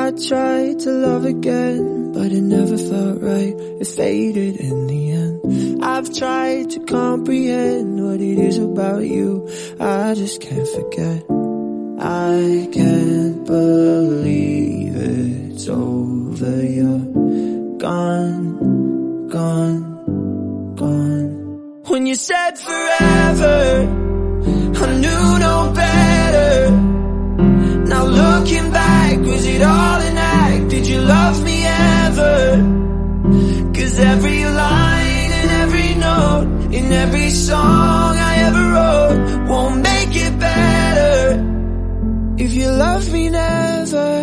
I tried to love again, but it never felt right. It faded in the end. I've tried to comprehend what it is about you I just can't forget. I can't believe it's over. You're gone, gone, gone. When you said forever, I knew no better. Now looking back, was it all an act? Did you love me ever? 'Cause every line and every note in every song I ever wrote won't make it better if you love me never.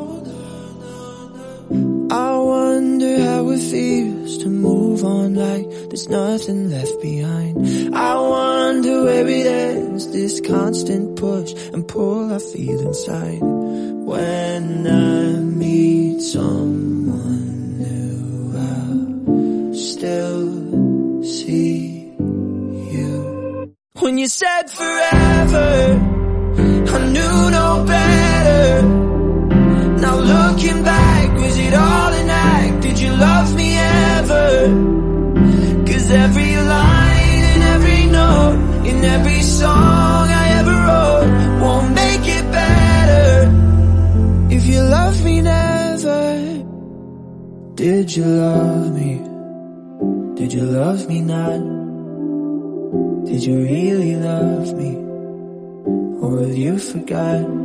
I wonder how it feels to move on like there's nothing left behind. I wonder where it ends, this constant push and pull I feel inside when I meet someone new. I'll still see you. When you said forever, I knew no better. Now looking back, was it all an act? Did you love me ever? 'Cause every line and every note in every song I ever wrote won't make it better if you love me never. Did you love me? Did you love me not? Did you really love me? Or have you forgotten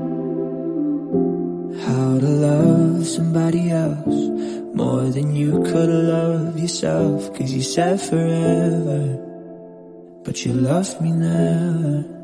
how to love somebody else more than you could love yourself? 'Cause you said forever, but you loved me never.